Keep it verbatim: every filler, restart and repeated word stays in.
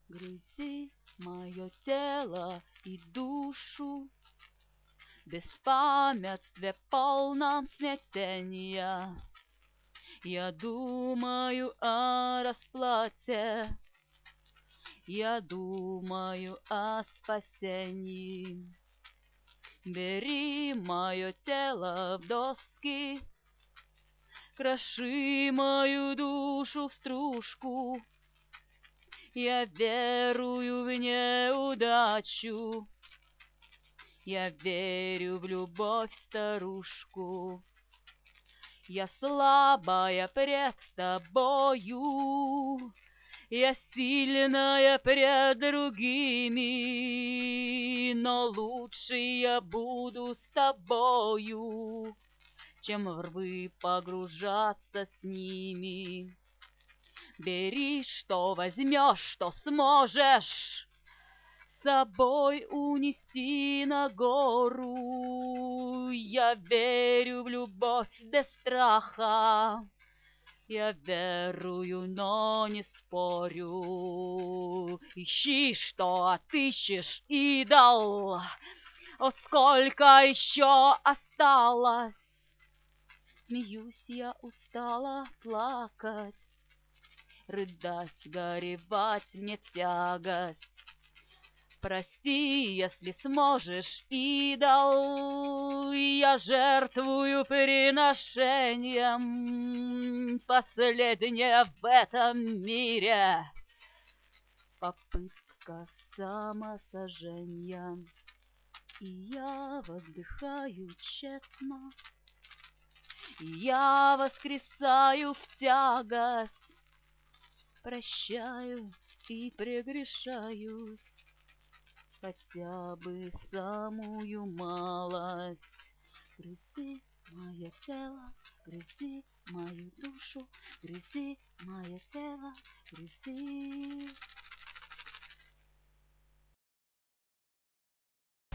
Грызи мое тело и душу, в беспамятстве полном смятения. Я думаю о расплате, я думаю о спасении. Бери мое тело в доски, кроши мою душу в стружку. Я верую в неудачу, я верю в любовь старушку. Я слабая пред тобою, я сильная пред другими, но лучше я буду с тобою, чем в рвы погружаться с ними. Бери, что возьмешь, что сможешь с собой унести на гору. Я верю в любовь без страха, я верую, но не спорю. Ищи, что отыщешь, идол, о, сколько еще осталось. Смеюсь, я устала плакать, рыдать, горевать мне тягость. Прости, если сможешь, идол, я жертвую приношением, последнее в этом мире попытка самосожжения. И я воздыхаю тщетно, и я воскресаю в тягость, прощаю и прегрешаюсь, хотя бы самую малость. Грызи мое тело, грызи мою душу, грызи мое тело, грызи.